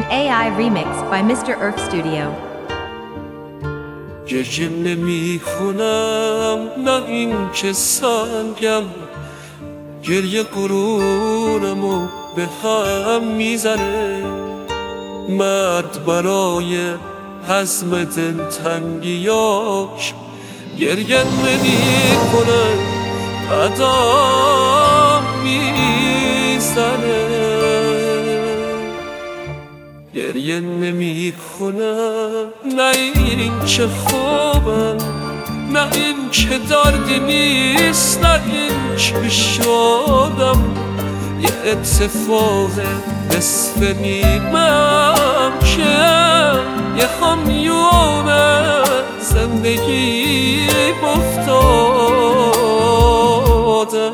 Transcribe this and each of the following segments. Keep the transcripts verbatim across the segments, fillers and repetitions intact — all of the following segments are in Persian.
A I remix by Mister Earth Studio. گریه نمی کنم نه این که سنگم، گریه غرورمو به هم میزنه. مرد برای هضم دلتنگیاش گریه نمی کنه، قدم میزنه. گریه نمی کنم نه این که خوبم، نه این که دردی نیست، نه این که شدم یه اتفاق نصف نیمم که یه همیون زندگی افتادم.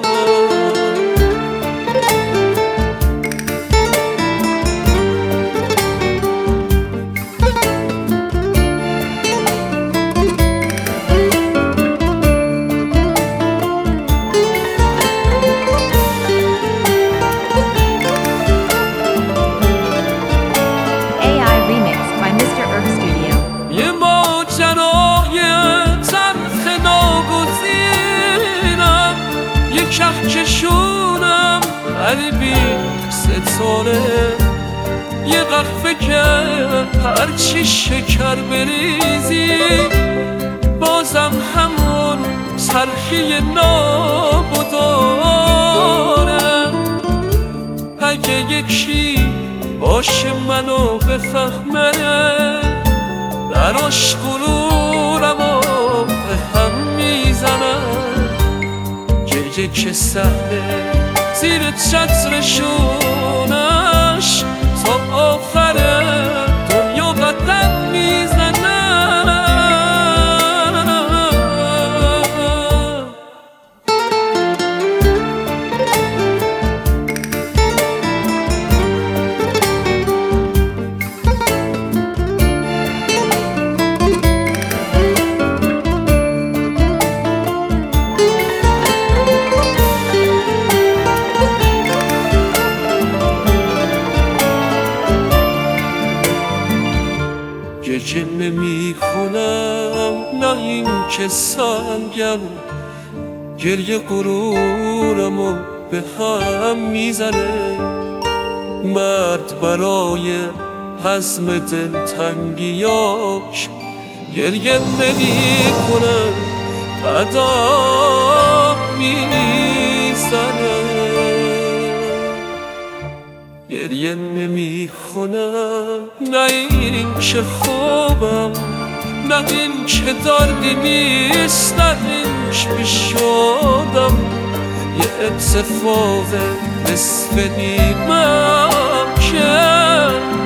کهکشونم قلبی ستاره، یه قهوه که هرچی شکر بریزی بازم همون تلخی نابو داره. اگه یکی باشه منو بفهمه، دراش غرورمو به هم میزنم. گریه که سهله زیر چترشونش تا آخر دنیا قدم میزنه. گریه نمی کنم نه این که سنگم، گریه غرورمو به هم میزنه. مرد برای هضم دلتنگیاش گریه نمی کنم، قدم میزنه. گریه نمی کنم نه این که خوبم، نه این که دردی نیست، نه این که شدم یه اتفاق نصف نیمم که